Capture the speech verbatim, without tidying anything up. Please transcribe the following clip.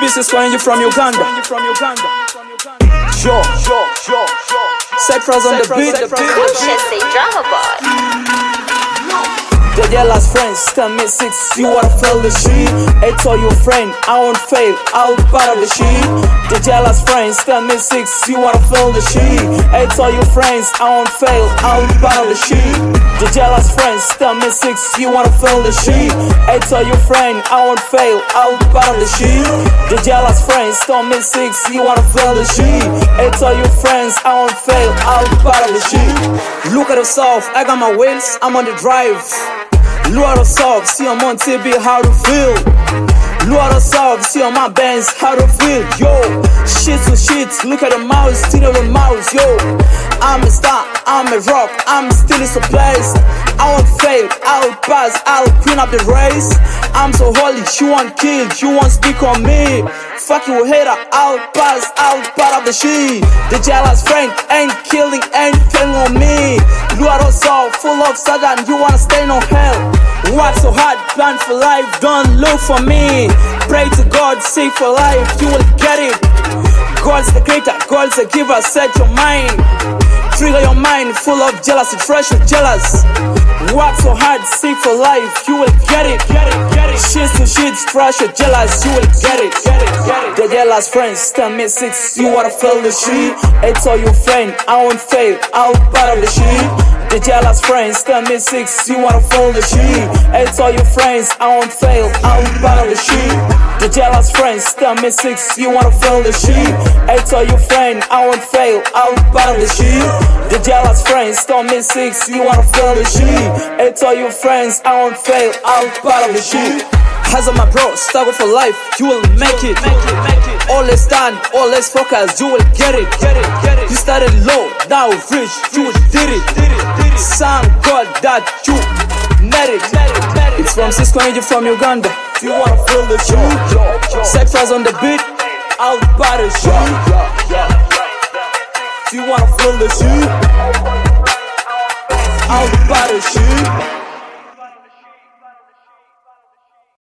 This is when you from Uganda. Yo, yo, yo, yo. Cypress on the beat. Kushese drama boy. The jealous friends tell me six, you wanna feel the shit. I told your friend, I won't fail, I'll battle the shit. The jealous friends tell me six, you wanna feel the shit. I told your friends, I won't fail, I'll battle the shit. The jealous friends tell me six, you wanna feel the shit. I told your friend, I won't fail, I'll battle the shit. The jealous friends tell me six, you wanna feel the shit. I told your friends, I won't fail, I'll battle the shit. Look at yourself, I got my wheels, I'm on the drive. Look at yourself, see I'm on T V, how to feel. Look at yourself, see on my bands, how to feel. Yo, shit to shit, look at the mouse, still the mouse. Yo, I'm a star, I'm a rock, I'm still in some place. I won't fail, I'll pass, I'll clean up the race. I'm so holy, you won't kill, you won't speak on me. Fuck you hater, I'll pass, I'll part of the shit. The jealous friend ain't killing, ain't killing on me. You are also full of Satan, you wanna stay on hell. Work so hard, plan for life, don't look for me. Pray to God, seek for life, you will get it. God's the creator, God's the giver, set your mind. Trigger your mind, full of jealousy, fresh or jealous. Work so hard, seek for life, you will get it. Shit to shit, fresh or jealous, you will get it. The jealous friends tell me six, you wanna feel the shit. I told your friend, I won't fail, I'll battle the shit. The jealous friends tell me six, you wanna feel the shit. I told your friends, I won't fail, I'll battle the shit. The jealous friends tell me six, you wanna feel the shit. I told your friend, I won't fail, I'll battle the shit. The jealous friends tell me six, you wanna feel the shit. I told your friends, I won't fail, I'll battle the shit. Hazard my bro, struggle for life, you will make it. Always stand, always focus, you will get it. You started low, now rich, you did it. Thank God that you made it. It's from Cisco Ninja from Uganda. You wanna feel the shit? Cypress on the beat, I'll battle shit. You wanna feel the shit? I'll battle shit.